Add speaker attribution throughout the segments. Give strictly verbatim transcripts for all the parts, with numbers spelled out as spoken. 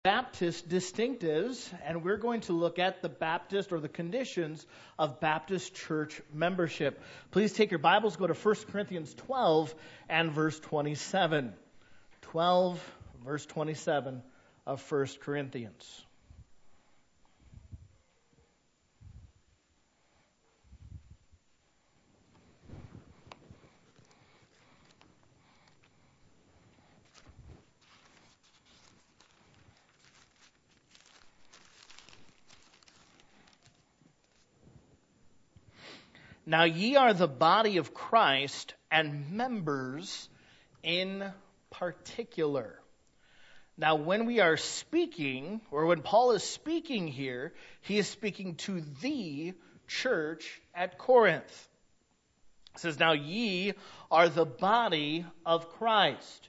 Speaker 1: Baptist distinctives, and we're going to look at the Baptist or the conditions of Baptist church membership. Please take your Bibles, go to First Corinthians twelve and verse twenty-seven. twelve, verse twenty-seven of First Corinthians. Now ye are the body of Christ, and members in particular. Now when we are speaking, or when Paul is speaking here, he is speaking to the church at Corinth. It says, now ye are the body of Christ.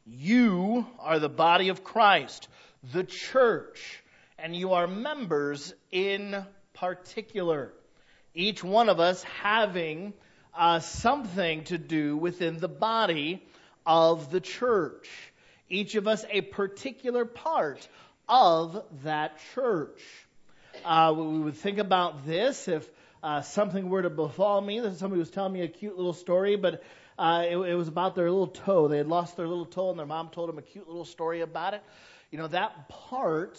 Speaker 1: You are the body of Christ, the church, and you are members in particular. Each one of us having uh, something to do within the body of the church. Each of us a particular part of that church. Uh, we would think about this if uh, something were to befall me. This is somebody was telling me a cute little story, but uh, it, it was about their little toe. They had lost their little toe, and their mom told them a cute little story about it. You know, that part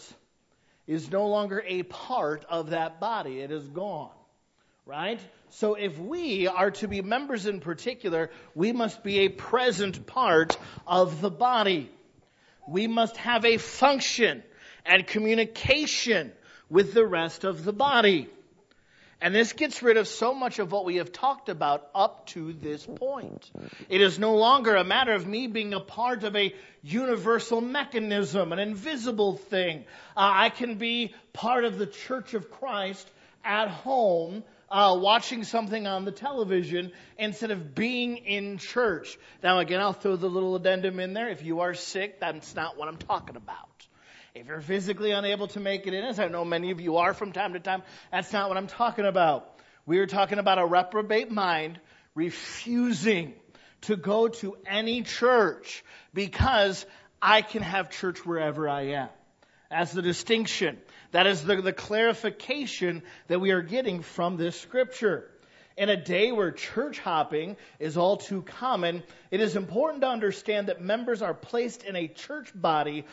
Speaker 1: is no longer a part of that body. It is gone. Right? So if we are to be members in particular, we must be a present part of the body. We must have a function and communication with the rest of the body. And this gets rid of so much of what we have talked about up to this point. It is no longer a matter of me being a part of a universal mechanism, an invisible thing. Uh, I can be part of the Church of Christ at home, Uh, watching something on the television instead of being in church. Now again, I'll throw the little addendum in there. If you are sick, that's not what I'm talking about. If you're physically unable to make it in, as I know many of you are from time to time, that's not what I'm talking about. We are talking about a reprobate mind refusing to go to any church because I can have church wherever I am. That's the distinction. That is the, the clarification that we are getting from this scripture. In a day where church hopping is all too common, it is important to understand that members are placed in a church body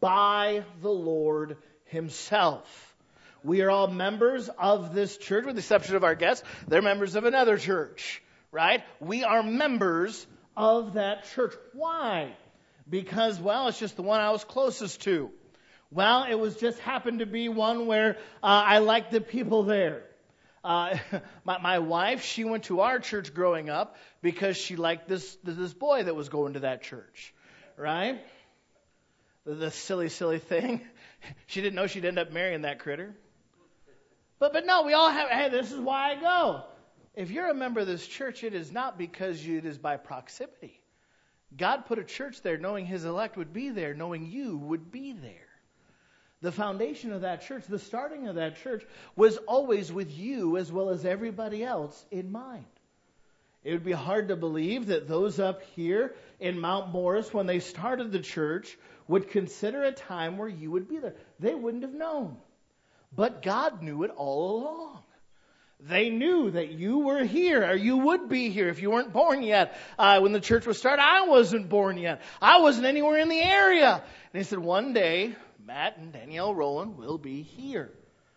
Speaker 1: by the Lord Himself. We are all members of this church, with the exception of our guests. They're members of another church, right? We are members of that church. Why? Because, well, it's just the one I was closest to. Well, it was just happened to be one where uh, I liked the people there. Uh, my, my wife, she went to our church growing up because she liked this this boy that was going to that church, right? The, the silly, silly thing. She didn't know she'd end up marrying that critter. But but no, we all have. Hey, this is why I go. If you're a member of this church, it is not because you, it is by proximity. God put a church there, knowing His elect would be there, knowing you would be there. The foundation of that church, the starting of that church, was always with you as well as everybody else in mind. It would be hard to believe that those up here in Mount Morris, when they started the church, would consider a time where you would be there. They wouldn't have known. But God knew it all along. They knew that you were here, or you would be here if you weren't born yet. Uh, when the church was started, I wasn't born yet. I wasn't anywhere in the area. And He said, one day, Matt and Danielle Rowland will be here.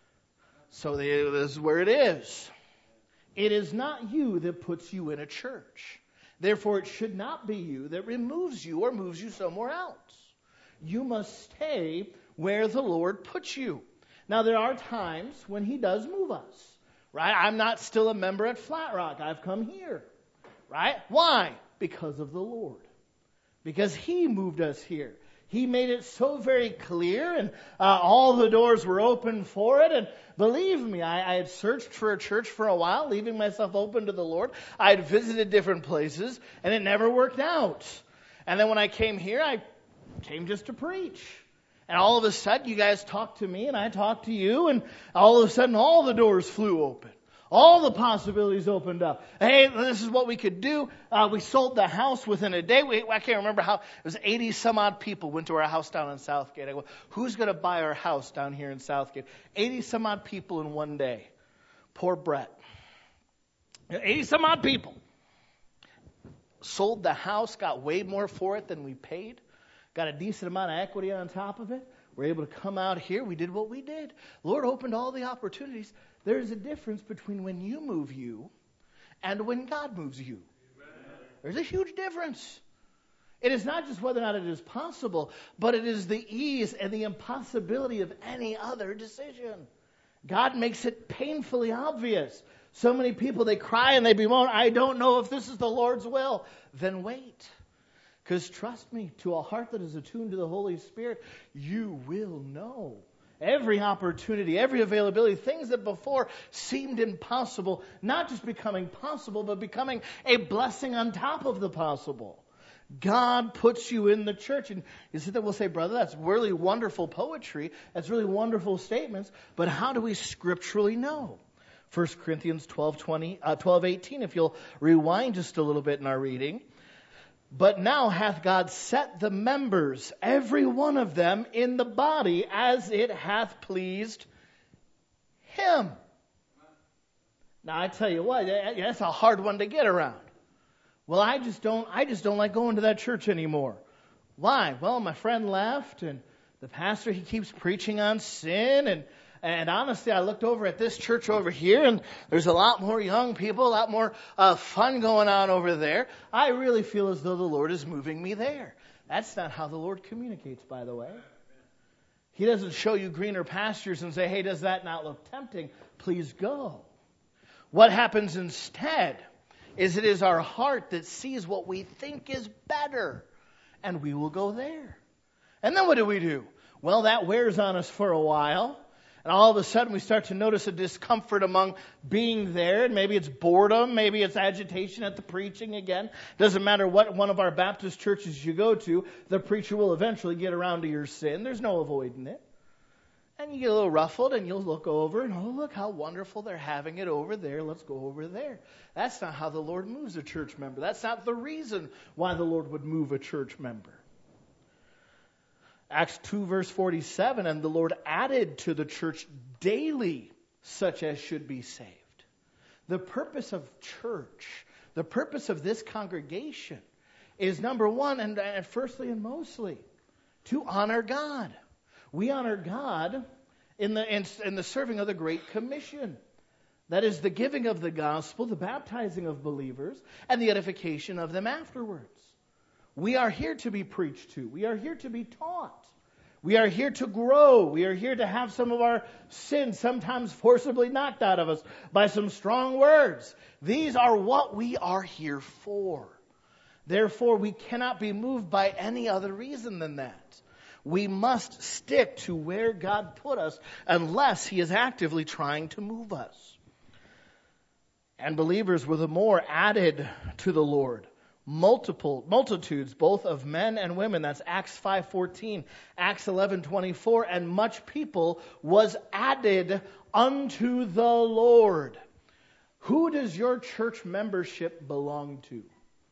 Speaker 1: So they, this is where it is. It is not you that puts you in a church. Therefore, it should not be you that removes you or moves you somewhere else. You must stay where the Lord puts you. Now, there are times when He does move us. Right? I'm not still a member at Flat Rock. I've come here. Right? Why? Because of the Lord. Because He moved us here. He made it so very clear, and uh, all the doors were open for it. And believe me, I, I had searched for a church for a while, leaving myself open to the Lord. I had visited different places, and it never worked out. And then when I came here, I came just to preach. And all of a sudden, you guys talked to me, and I talked to you, and all of a sudden, all the doors flew open. All the possibilities opened up. Hey, this is what we could do. Uh, we sold the house within a day. We, I can't remember how. It was eighty some odd people went to our house down in Southgate. I go, who's going to buy our house down here in Southgate? eighty some odd people in one day. Poor Brett. eighty some odd people. Sold the house, got way more for it than we paid. Got a decent amount of equity on top of it. We're able to come out here. We did what we did. Lord opened all the opportunities. There's a difference between when you move you and when God moves you. Amen. There's a huge difference. It is not just whether or not it is possible, but it is the ease and the impossibility of any other decision. God makes it painfully obvious. So many people, they cry and they bemoan, I don't know if this is the Lord's will. Then wait. Because trust me, to a heart that is attuned to the Holy Spirit, you will know. Every opportunity, every availability, things that before seemed impossible, not just becoming possible, but becoming a blessing on top of the possible. God puts you in the church. And you sit there, we'll say, brother, that's really wonderful poetry. That's really wonderful statements. But how do we scripturally know? First Corinthians twelve, twenty, uh, twelve eighteen, if you'll rewind just a little bit in our reading. But now hath God set the members, every one of them, in the body as it hath pleased Him. Now I tell you what, that's a hard one to get around. Well, I just don't, I just don't like going to that church anymore. Why? Well, my friend left, and the pastor, he keeps preaching on sin, and And honestly, I looked over at this church over here, and there's a lot more young people, a lot more uh, fun going on over there. I really feel as though the Lord is moving me there. That's not how the Lord communicates, by the way. He doesn't show you greener pastures and say, hey, does that not look tempting? Please go. What happens instead is it is our heart that sees what we think is better, and we will go there. And then what do we do? Well, that wears on us for a while. And all of a sudden we start to notice a discomfort among being there. And maybe it's boredom. Maybe it's agitation at the preaching again. Doesn't matter what one of our Baptist churches you go to, the preacher will eventually get around to your sin. There's no avoiding it. And you get a little ruffled and you'll look over and, oh, look how wonderful they're having it over there. Let's go over there. That's not how the Lord moves a church member. That's not the reason why the Lord would move a church member. Acts two verse forty-seven, and the Lord added to the church daily such as should be saved. The purpose of church, the purpose of this congregation is number one, and, and firstly and mostly, to honor God. We honor God in the, in, in the serving of the Great Commission. That is the giving of the gospel, the baptizing of believers, and the edification of them afterwards. We are here to be preached to. We are here to be taught. We are here to grow. We are here to have some of our sins sometimes forcibly knocked out of us by some strong words. These are what we are here for. Therefore, we cannot be moved by any other reason than that. We must stick to where God put us unless He is actively trying to move us. And believers were the more added to the Lord. Multiple multitudes, both of men and women. That's Acts five fourteen, Acts eleven twenty-four, and much people was added unto the Lord. Who does your church membership belong to?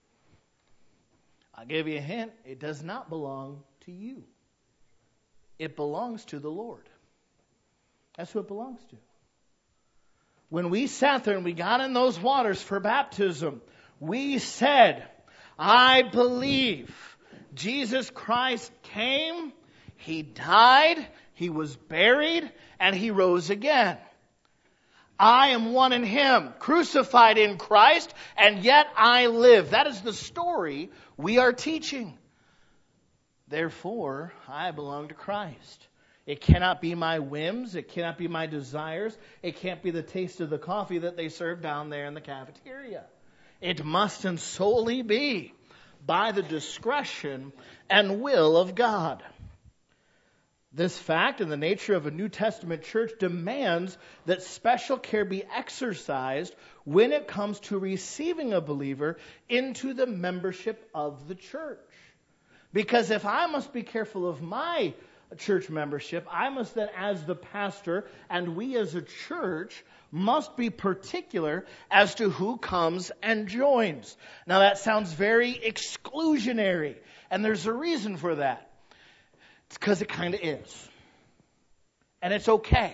Speaker 1: I'll give you a hint. It does not belong to you. It belongs to the Lord. That's who it belongs to. When we sat there and we got in those waters for baptism, we said, I believe Jesus Christ came, He died, He was buried, and He rose again. I am one in Him, crucified in Christ, and yet I live. That is the story we are teaching. Therefore, I belong to Christ. It cannot be my whims. It cannot be my desires. It can't be the taste of the coffee that they serve down there in the cafeteria. It must and solely be by the discretion and will of God. This fact and the nature of a New Testament church demands that special care be exercised when it comes to receiving a believer into the membership of the church. Because if I must be careful of my church membership, I must then, as the pastor, and we as a church, must be particular as to who comes and joins. Now that sounds very exclusionary, and there's a reason for that. It's because it kind of is. And it's okay.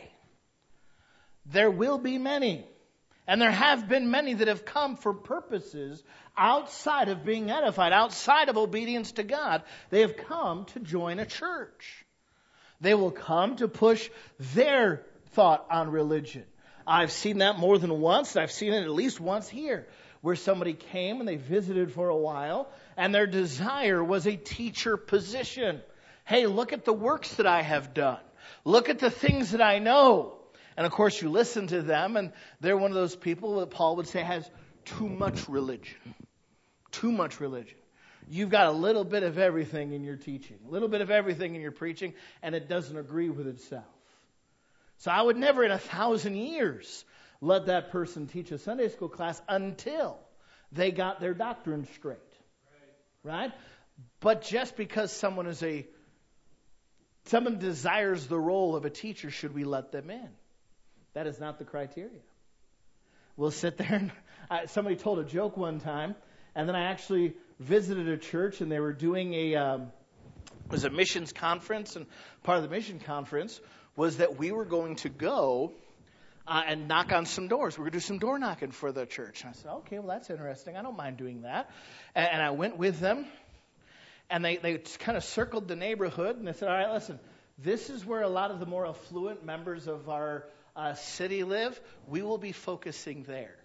Speaker 1: There will be many, and there have been many that have come for purposes outside of being edified, outside of obedience to God. They have come to join a church. They will come to push their thought on religion. I've seen that more than once. I've seen it at least once here, where somebody came and they visited for a while, and their desire was a teacher position. Hey, look at the works that I have done. Look at the things that I know. And of course, you listen to them, and they're one of those people that Paul would say has too much religion. Too much religion. You've got a little bit of everything in your teaching, a little bit of everything in your preaching, and it doesn't agree with itself. So I would never in a thousand years let that person teach a Sunday school class until they got their doctrine straight. Right? Right? But just because someone is a, someone desires the role of a teacher, should we let them in? That is not the criteria. We'll sit there and uh, somebody told a joke one time, and then I actually visited a church, and they were doing a um, it was a missions conference, and part of the mission conference was that we were going to go uh, and knock on some doors. We were going to do some door knocking for the church. And I said, okay, well, that's interesting. I don't mind doing that. And, and I went with them, and they, they kind of circled the neighborhood, and they said, all right, listen, this is where a lot of the more affluent members of our uh, city live. We will be focusing there.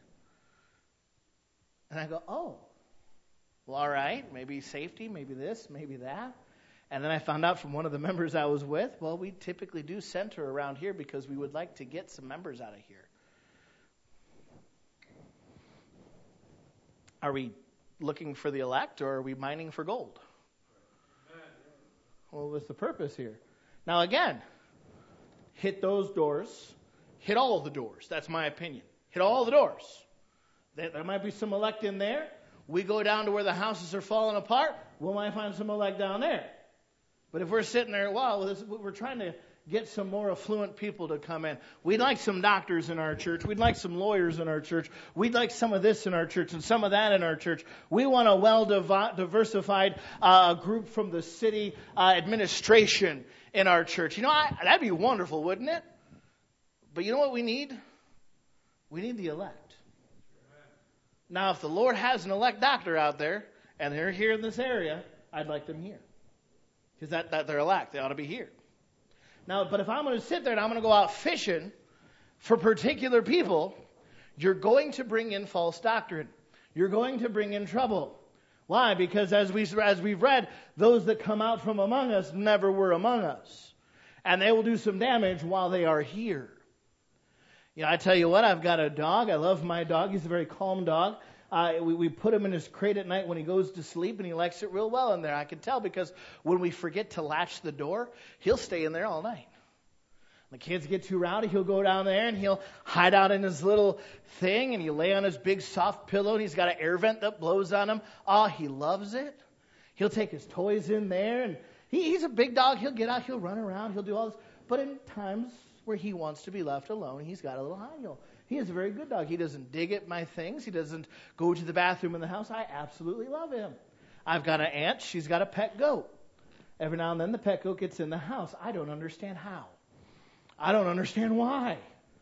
Speaker 1: And I go, oh. Well, all right, maybe safety, maybe this, maybe that. And then I found out from one of the members I was with, well, we typically do center around here because we would like to get some members out of here. Are we looking for the elect, or are we mining for gold? Well, what's the purpose here? Now, again, hit those doors. Hit all of the doors. That's my opinion. Hit all the doors. There might be some elect in there. We go down to where the houses are falling apart. We might find some elect down there. But if we're sitting there, well, this, we're trying to get some more affluent people to come in. We'd like some doctors in our church. We'd like some lawyers in our church. We'd like some of this in our church and some of that in our church. We want a well-diversified uh, group from the city uh, administration in our church. You know, I, that'd be wonderful, wouldn't it? But you know what we need? We need the elect. Now, if the Lord has an elect doctor out there, and they're here in this area, I'd like them here. Because that, that they're elect. They ought to be here. Now, but if I'm going to sit there and I'm going to go out fishing for particular people, you're going to bring in false doctrine. You're going to bring in trouble. Why? Because as, we, as we've read, those that come out from among us never were among us. And they will do some damage while they are here. You know, I tell you what, I've got a dog. I love my dog. He's a very calm dog. Uh, we, we put him in his crate at night when he goes to sleep, and he likes it real well in there. I can tell because when we forget to latch the door, he'll stay in there all night. When the kids get too rowdy, he'll go down there, and he'll hide out in his little thing, and he'll lay on his big soft pillow, and he's got an air vent that blows on him. Oh, he loves it. He'll take his toys in there, and he, he's a big dog. He'll get out, he'll run around, he'll do all this. But in times where he wants to be left alone, he's got a little high heel. He is a very good dog. He doesn't dig at my things. He doesn't go to the bathroom in the house. I absolutely love him. I've got an aunt. She's got a pet goat. Every now and then the pet goat gets in the house. I don't understand how. I don't understand why.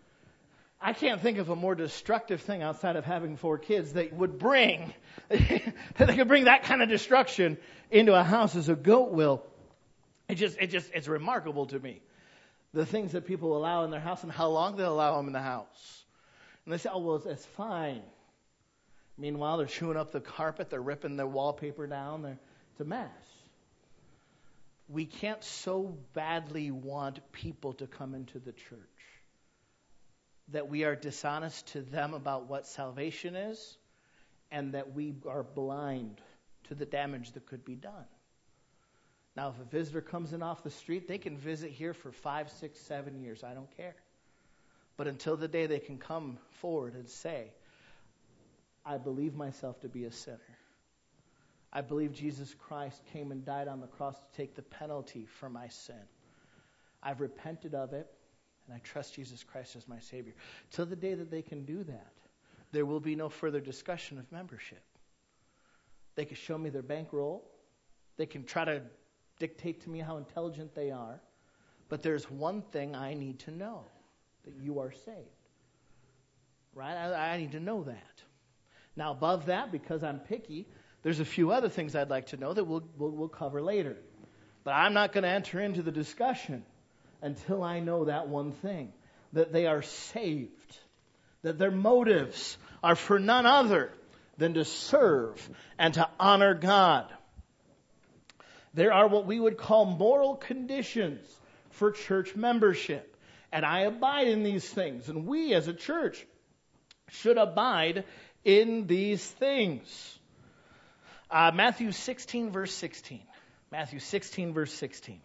Speaker 1: I can't think of a more destructive thing outside of having four kids that would bring, that they could bring that kind of destruction into a house as a goat will. It just, it just, it's remarkable to me. The things that people allow in their house and how long they'll allow them in the house. And they say, oh, well, it's fine. Meanwhile, they're chewing up the carpet. They're ripping the wallpaper down. They're, it's a mess. We can't so badly want people to come into the church that we are dishonest to them about what salvation is and that we are blind to the damage that could be done. Now, if a visitor comes in off the street, they can visit here for five, six, seven years. I don't care. But until the day they can come forward and say, I believe myself to be a sinner. I believe Jesus Christ came and died on the cross to take the penalty for my sin. I've repented of it, and I trust Jesus Christ as my Savior. Till the day that they can do that, there will be no further discussion of membership. They can show me their bankroll. They can try to dictate to me how intelligent they are. But there's one thing I need to know, that you are saved. Right? I, I need to know that. Now, above that, because I'm picky, there's a few other things I'd like to know that we'll, we'll, we'll cover later. But I'm not going to enter into the discussion until I know that one thing, that they are saved, that their motives are for none other than to serve and to honor God. There are what we would call moral conditions for church membership. And I abide in these things. And we as a church should abide in these things. Uh, Matthew sixteen, verse sixteen. Matthew sixteen, verse sixteen.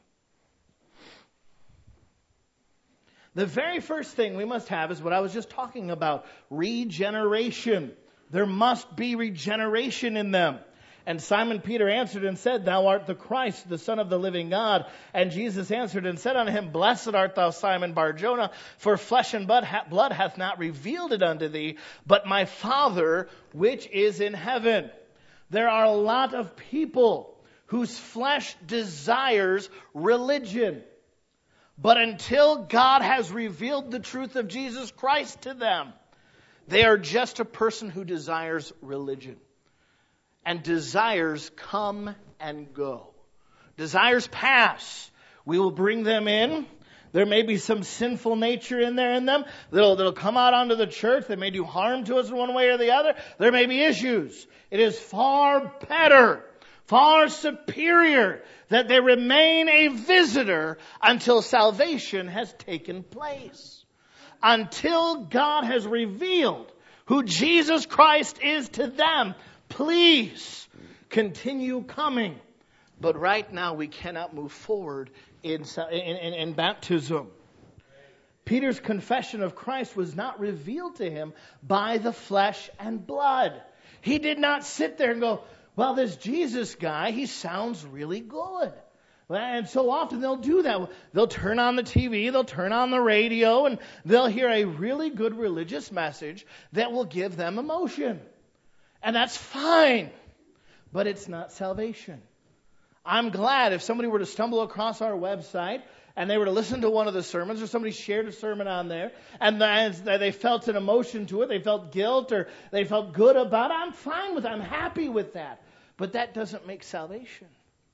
Speaker 1: The very first thing we must have is what I was just talking about, regeneration. There must be regeneration in them. And Simon Peter answered and said, Thou art the Christ, the Son of the living God. And Jesus answered and said unto him, Blessed art thou, Simon Bar-Jonah, for flesh and blood hath not revealed it unto thee, but my Father which is in heaven. There are a lot of people whose flesh desires religion. But until God has revealed the truth of Jesus Christ to them, they are just a person who desires religion. And desires come and go. Desires pass. We will bring them in. There may be some sinful nature in there in them that'll, that'll come out onto the church. They may do harm to us in one way or the other. There may be issues. It is far better, far superior that they remain a visitor until salvation has taken place. Until God has revealed who Jesus Christ is to them, please continue coming. But right now we cannot move forward in, in, in, in baptism. Peter's confession of Christ was not revealed to him by the flesh and blood. He did not sit there and go, well, this Jesus guy, he sounds really good. And so often they'll do that. They'll turn on the T V, they'll turn on the radio, and they'll hear a really good religious message that will give them emotion. And that's fine, but it's not salvation. I'm glad if somebody were to stumble across our website and they were to listen to one of the sermons, or somebody shared a sermon on there, and they felt an emotion to it, they felt guilt, or they felt good about it, I'm fine with it, I'm happy with that. But that doesn't make salvation.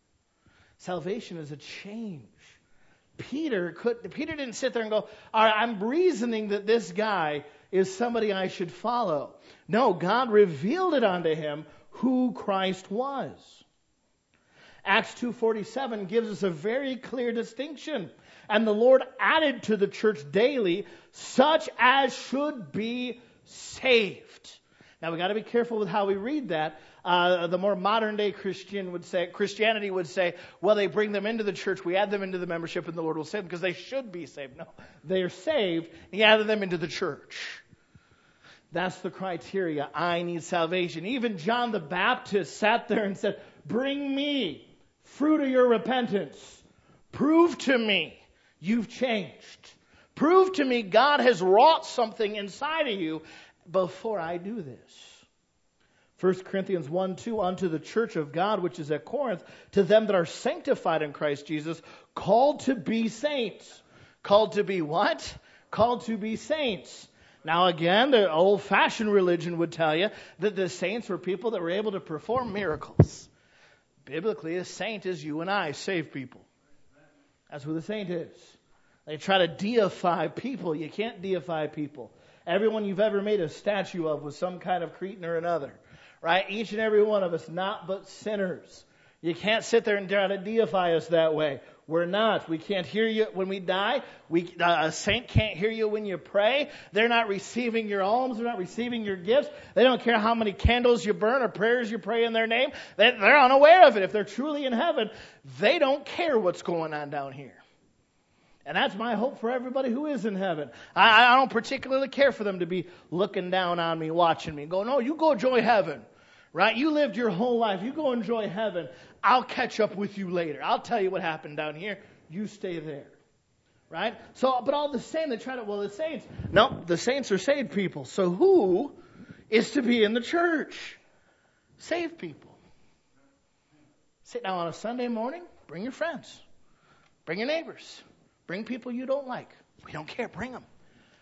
Speaker 1: Salvation is a change. Peter could. Peter didn't sit there and go, all right, I'm reasoning that this guy is somebody I should follow. No, God revealed it unto him who Christ was. Acts two forty-seven gives us a very clear distinction. And the Lord added to the church daily such as should be saved. Now we got to be careful with how we read that. Uh, the more modern day Christian would say, Christianity would say, well, they bring them into the church, we add them into the membership, and the Lord will save them because they should be saved. No, they are saved, and He added them into the church. That's the criteria. I need salvation. Even John the Baptist sat there and said, bring me fruit of your repentance. Prove to me you've changed. Prove to me God has wrought something inside of you before I do this. First Corinthians one two, unto the church of God which is at Corinth, to them that are sanctified in Christ Jesus, called to be saints. Called to be what? Called to be saints. Now again, the old-fashioned religion would tell you that the saints were people that were able to perform miracles. Biblically, a saint is you and I, saved people. That's who the saint is. They try to deify people. You can't deify people. Everyone you've ever made a statue of was some kind of cretin or another. Right? Each and every one of us, not but sinners. You can't sit there and try to deify us that way. We're not. We can't hear you when we die. We, uh, a saint can't hear you when you pray. They're not receiving your alms. They're not receiving your gifts. They don't care how many candles you burn or prayers you pray in their name. They, they're unaware of it. If they're truly in heaven, they don't care what's going on down here. And that's my hope for everybody who is in heaven. I, I don't particularly care for them to be looking down on me, watching me, going, no, you go enjoy heaven. Right? You lived your whole life. You go enjoy heaven. I'll catch up with you later. I'll tell you what happened down here. You stay there. right? So, but all the same, they try to, well, the saints. No, the saints are saved people. So who is to be in the church? Saved people. Sit down on a Sunday morning, bring your friends, bring your neighbors, bring people you don't like. We don't care, bring them.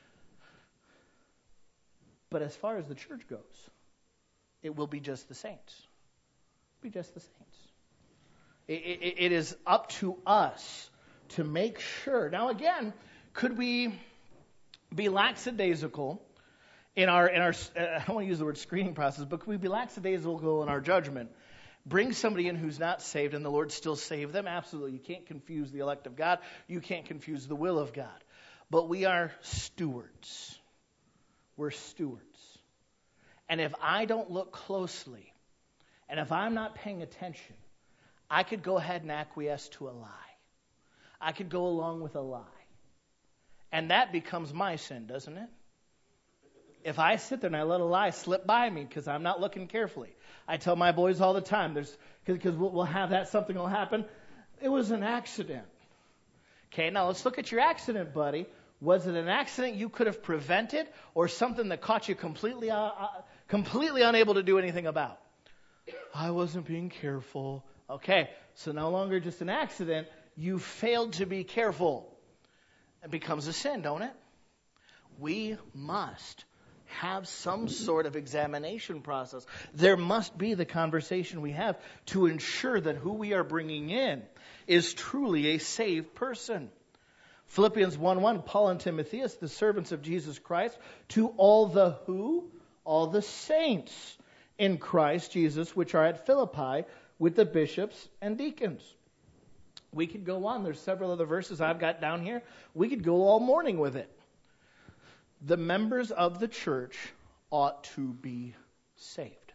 Speaker 1: But as far as the church goes, it will be just the saints. Be just the saints. It, it, it is up to us to make sure. Now again, could we be lackadaisical in our, in our uh, I don't want to use the word screening process, but could we be lackadaisical in our judgment? Bring somebody in who's not saved and the Lord still save them? Absolutely. You can't confuse the elect of God. You can't confuse the will of God. But we are stewards. We're stewards. And if I don't look closely, and if I'm not paying attention, I could go ahead and acquiesce to a lie. I could go along with a lie. And that becomes my sin, doesn't it? If I sit there and I let a lie slip by me because I'm not looking carefully. I tell my boys all the time, there's because we'll, we'll have that, something will happen. It was an accident. Okay, now let's look at your accident, buddy. Was it an accident you could have prevented or something that caught you completely, uh, uh, completely unable to do anything about? I wasn't being careful. Okay, so no longer just an accident. You failed to be careful. It becomes a sin, don't it? We must have some sort of examination process. There must be the conversation we have to ensure that who we are bringing in is truly a saved person. Philippians one one, Paul and Timotheus, the servants of Jesus Christ, to all the who? All the saints in Christ Jesus, which are at Philippi, with the bishops and deacons. We could go on. There's several other verses I've got down here. We could go all morning with it. The members of the church ought to be saved.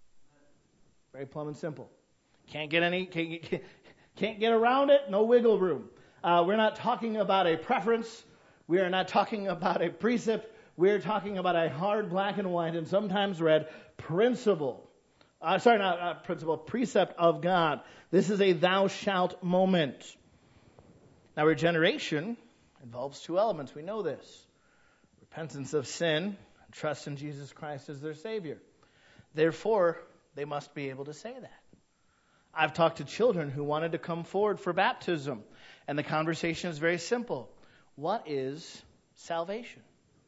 Speaker 1: Very plumb and simple. Can't get any, can't, can't get around it. No wiggle room. Uh, we're not talking about a preference. We are not talking about a precept. We're talking about a hard black and white and sometimes red principle. Uh, sorry, not uh, principle, precept of God. This is a thou shalt moment. Now, regeneration involves two elements. We know this. Repentance of sin and trust in Jesus Christ as their Savior. Therefore, they must be able to say that. I've talked to children who wanted to come forward for baptism, and the conversation is very simple. What is salvation?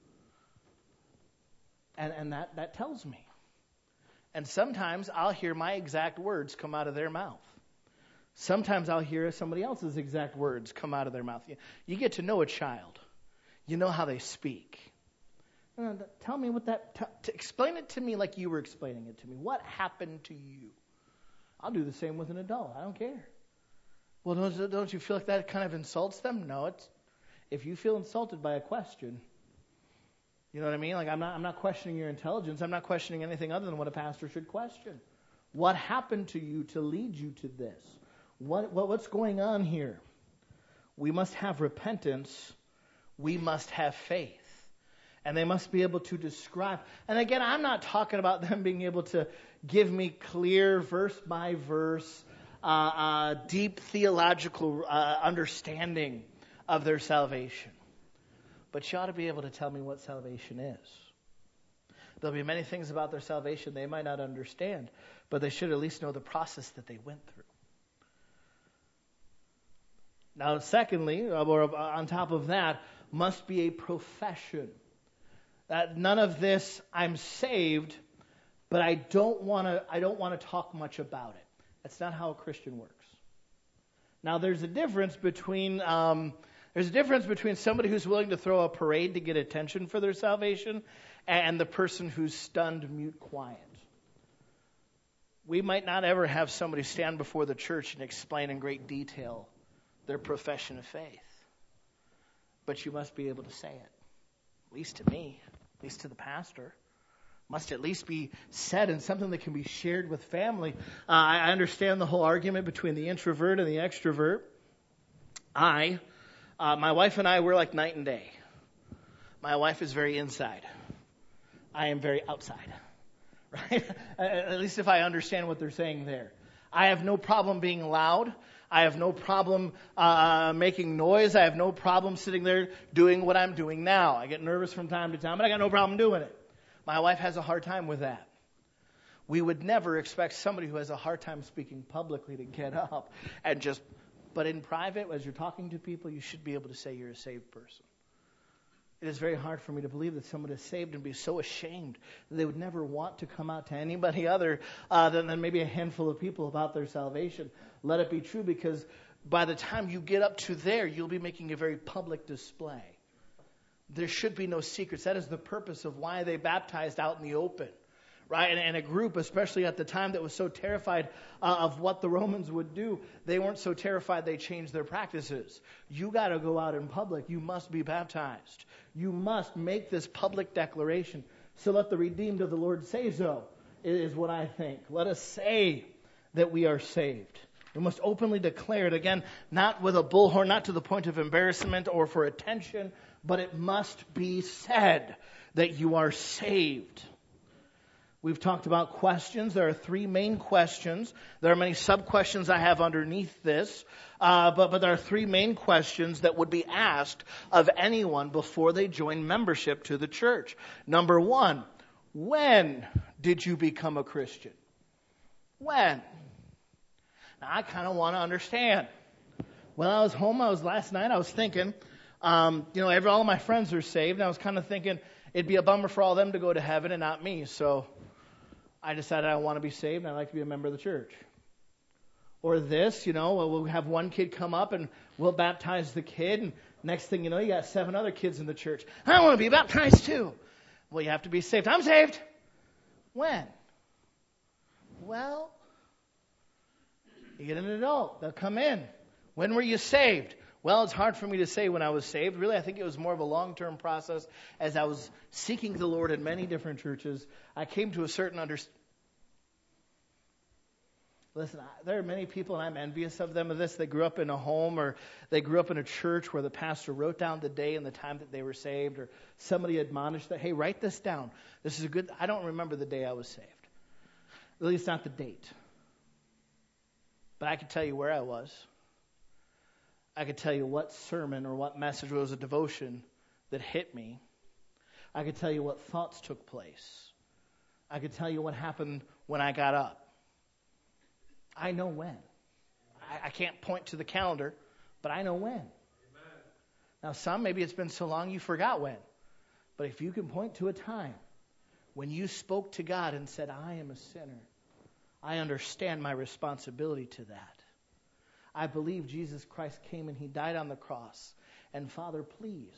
Speaker 1: And, and that, that tells me. And sometimes I'll hear my exact words come out of their mouth. Sometimes I'll hear somebody else's exact words come out of their mouth. You, you get to know a child. You know how they speak. Uh, tell me what that, t- t- explain it to me like you were explaining it to me. What happened to you? I'll do the same with an adult. I don't care. Well, don't, don't you feel like that kind of insults them? No, it's, if you feel insulted by a question, you know what I mean? Like I'm not, I'm not questioning your intelligence. I'm not questioning anything other than what a pastor should question. What happened to you to lead you to this? What, what what's going on here? We must have repentance. We must have faith. And they must be able to describe. And again, I'm not talking about them being able to give me clear verse by verse, uh, uh, deep theological uh, understanding of their salvation. But you ought to be able to tell me what salvation is. There'll be many things about their salvation they might not understand, but they should at least know the process that they went through. Now, secondly, or on top of that, must be a profession. That none of this, I'm saved, but I don't want to. I don't want to talk much about it. That's not how a Christian works. Now, there's a difference between um, there's a difference between somebody who's willing to throw a parade to get attention for their salvation, and the person who's stunned, mute, quiet. We might not ever have somebody stand before the church and explain in great detail their profession of faith, but you must be able to say it, at least to me. At least to the pastor, must at least be said and something that can be shared with family. Uh, I understand the whole argument between the introvert and the extrovert. I, uh, my wife and I, we're like night and day. My wife is very inside. I am very outside, right? At least if I understand what they're saying there. I have no problem being loud. I have no problem uh, making noise. I have no problem sitting there doing what I'm doing now. I get nervous from time to time, but I got no problem doing it. My wife has a hard time with that. We would never expect somebody who has a hard time speaking publicly to get up and just, but in private, as you're talking to people, you should be able to say you're a saved person. It is very hard for me to believe that someone is saved and be so ashamed that they would never want to come out to anybody other uh, than, than maybe a handful of people about their salvation. Let it be true, because by the time you get up to there, you'll be making a very public display. There should be no secrets. That is the purpose of why they baptized out in the open. Right? And, and a group, especially at the time, that was so terrified uh, of what the Romans would do, they weren't so terrified they changed their practices. You got to go out in public. You must be baptized. You must make this public declaration. So let the redeemed of the Lord say so, is what I think. Let us say that we are saved. We must openly declare it, again, not with a bullhorn, not to the point of embarrassment or for attention, but it must be said that you are saved. We've talked about questions. There are three main questions. There are many sub-questions I have underneath this. Uh, but, but there are three main questions that would be asked of anyone before they join membership to the church. Number one, when did you become a Christian? When? Now, I kind of want to understand. When I was home, I was last night, I was thinking, um, you know, every, all of my friends are saved. And I was kind of thinking it'd be a bummer for all of them to go to heaven and not me. So I decided I want to be saved and I'd like to be a member of the church. Or this, you know, we'll have one kid come up and we'll baptize the kid, and next thing you know, you got seven other kids in the church. I want to be baptized too. Well, you have to be saved. I'm saved. When? Well, you get an adult. They'll come in. When were you saved? Well, it's hard for me to say when I was saved. Really, I think it was more of a long-term process. As I was seeking the Lord in many different churches, I came to a certain understanding. Listen, there are many people, and I'm envious of them of this. They grew up in a home, or they grew up in a church where the pastor wrote down the day and the time that they were saved, or somebody admonished that, hey, write this down. This is a good, I don't remember the day I was saved. At least not the date. But I can tell you where I was. I could tell you what sermon or what message was a devotion that hit me. I could tell you what thoughts took place. I could tell you what happened when I got up. I know when. I, I can't point to the calendar, but I know when. Amen. Now, some, maybe it's been so long you forgot when. But if you can point to a time when you spoke to God and said, I am a sinner, I understand my responsibility to that. I believe Jesus Christ came and He died on the cross. And Father, please,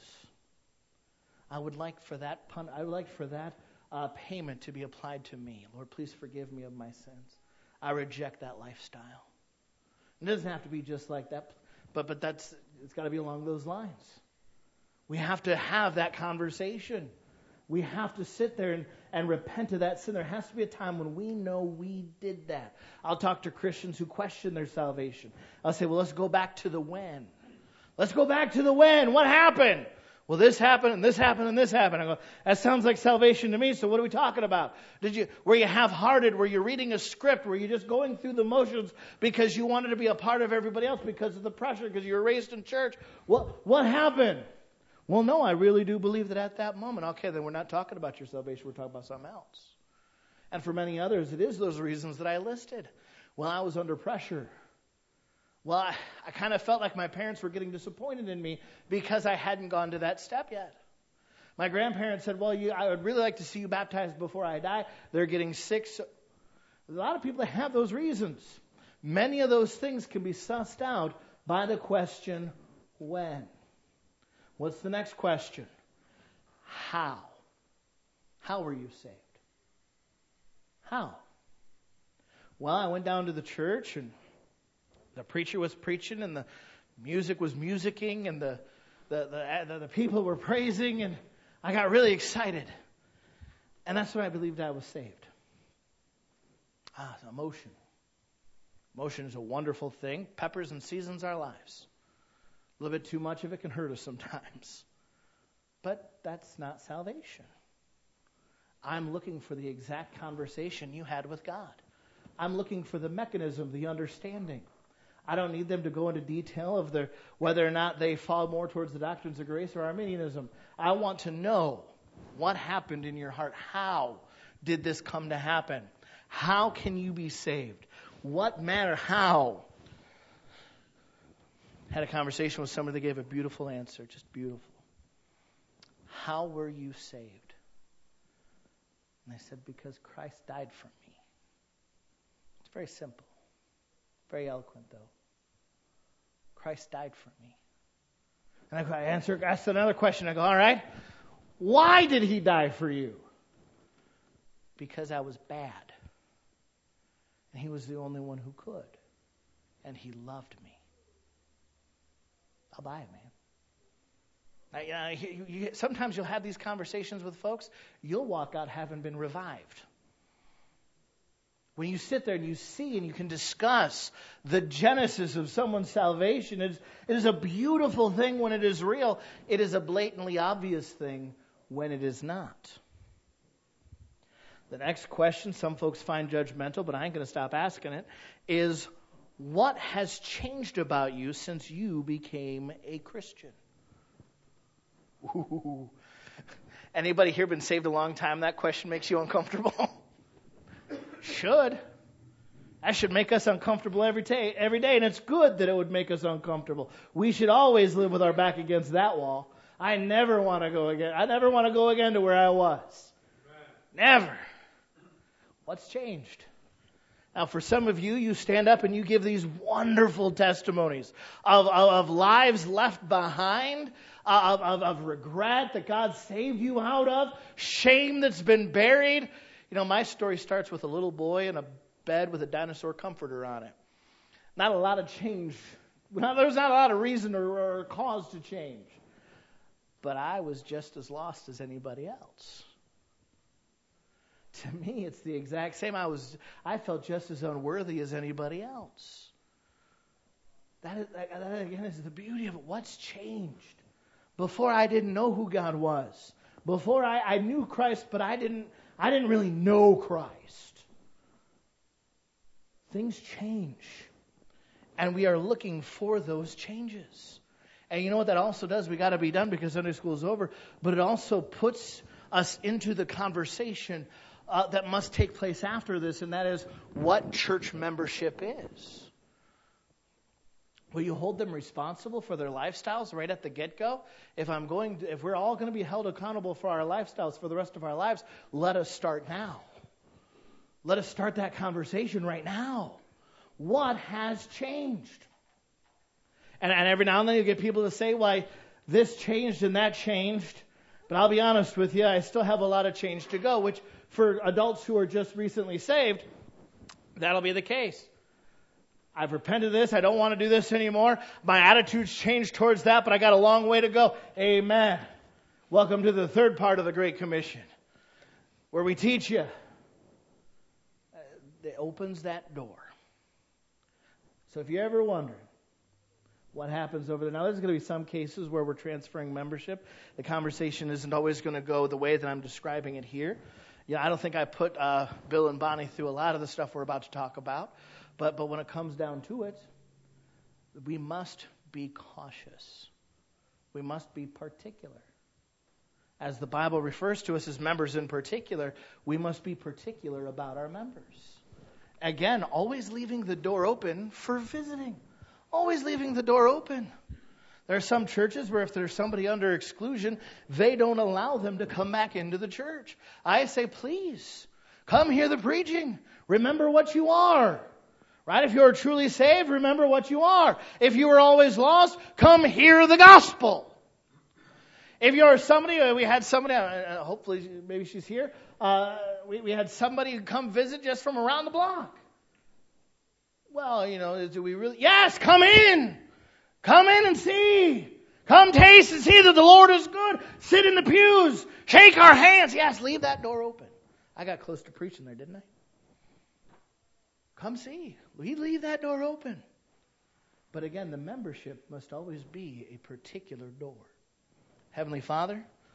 Speaker 1: I would like for that pun- I would like for that uh, payment to be applied to me. Lord, please forgive me of my sins. I reject that lifestyle. It doesn't have to be just like that, but but that's it's got to be along those lines. We have to have that conversation. We have to sit there and, and repent of that sin. There has to be a time when we know we did that. I'll talk to Christians who question their salvation. I'll say, well, let's go back to the when. Let's go back to the when. What happened? Well, this happened, and this happened, and this happened. I go, that sounds like salvation to me, so what are we talking about? Did you, were you half-hearted? Were you reading a script? Were you just going through the motions because you wanted to be a part of everybody else because of the pressure, because you were raised in church? What, what happened? Well, no, I really do believe that at that moment. Okay, then we're not talking about your salvation. We're talking about something else. And for many others, it is those reasons that I listed. Well, I was under pressure. Well, I, I kind of felt like my parents were getting disappointed in me because I hadn't gone to that step yet. My grandparents said, well, you, I would really like to see you baptized before I die. They're getting sick. So a lot of people have those reasons. Many of those things can be sussed out by the question, when? What's the next question? How? How were you saved? How? Well, I went down to the church, and the preacher was preaching, and the music was musicking, and the the, the, the people were praising, and I got really excited. And that's when I believed I was saved. Ah, emotion. Emotion is a wonderful thing. Peppers and seasons our lives. A little bit too much of it can hurt us sometimes. But that's not salvation. I'm looking for the exact conversation you had with God. I'm looking for the mechanism, the understanding. I don't need them to go into detail of their, whether or not they fall more towards the doctrines of grace or Arminianism. I want to know what happened in your heart. How did this come to happen? How can you be saved? What matter? How? Had a conversation with somebody that gave a beautiful answer, just beautiful. How were you saved? And I said, because Christ died for me. It's very simple. Very eloquent, though. Christ died for me. And I answered, asked another question. I go, all right, why did he die for you? Because I was bad. And he was the only one who could. And he loved me. I'll buy it, man. I, I, you, you, sometimes you'll have these conversations with folks. You'll walk out having been revived. When you sit there and you see and you can discuss the genesis of someone's salvation, it is, it is a beautiful thing when it is real. It is a blatantly obvious thing when it is not. The next question, some folks find judgmental, but I ain't going to stop asking it, is what has changed about you since you became a Christian? Ooh. Anybody here been saved a long time? That question makes you uncomfortable? Should. That should make us uncomfortable every day, every day, and it's good that it would make us uncomfortable. We should always live with our back against that wall. I never want to go again. I never want to go again to where I was. Never. What's changed? Now, for some of you, you stand up and you give these wonderful testimonies of, of, of lives left behind, of, of, of regret that God saved you out of, shame that's been buried. You know, my story starts with a little boy in a bed with a dinosaur comforter on it. Not a lot of change. Well, there's not a lot of reason or, or cause to change. But I was just as lost as anybody else. To me, it's the exact same. I was, I felt just as unworthy as anybody else. That, is, that, that again is the beauty of it. What's changed? Before I didn't know who God was. Before I, I knew Christ, but I didn't, I didn't really know Christ. Things change. And we are looking for those changes. And you know what that also does? We got to be done because Sunday school is over. But it also puts us into the conversation Uh, that must take place after this, and that is what church membership is. Will you hold them responsible for their lifestyles right at the get-go? If I'm going, to, if we're all going to be held accountable for our lifestyles for the rest of our lives, let us start now. Let us start that conversation right now. What has changed? And, and every now and then you get people to say, "Why this changed and that changed." But I'll be honest with you, I still have a lot of change to go, which for adults who are just recently saved, that'll be the case. I've repented of this. I don't want to do this anymore. My attitude's changed towards that, but I got a long way to go. Amen. Welcome to the third part of the Great Commission, where we teach you. It opens that door. So if you're ever wondering what happens over there. Now, there's going to be some cases where we're transferring membership. The conversation isn't always going to go the way that I'm describing it here. Yeah, I don't think I put uh, Bill and Bonnie through a lot of the stuff we're about to talk about. But but when it comes down to it, we must be cautious. We must be particular. As the Bible refers to us as members in particular, we must be particular about our members. Again, always leaving the door open for visiting. Always leaving the door open. There are some churches where if there's somebody under exclusion, they don't allow them to come back into the church. I say, please, come hear the preaching. Remember what you are. Right? If you are truly saved, remember what you are. If you were always lost, come hear the gospel. If you're somebody, we had somebody, uh, hopefully maybe she's here, uh, we, we had somebody come visit just from around the block. Well, you know, do we really? Yes, come in. Come in and see. Come taste and see that the Lord is good. Sit in the pews. Shake our hands. Yes, leave that door open. I got close to preaching there, didn't I? Come see. We leave that door open. But again, the membership must always be a particular door. Heavenly Father,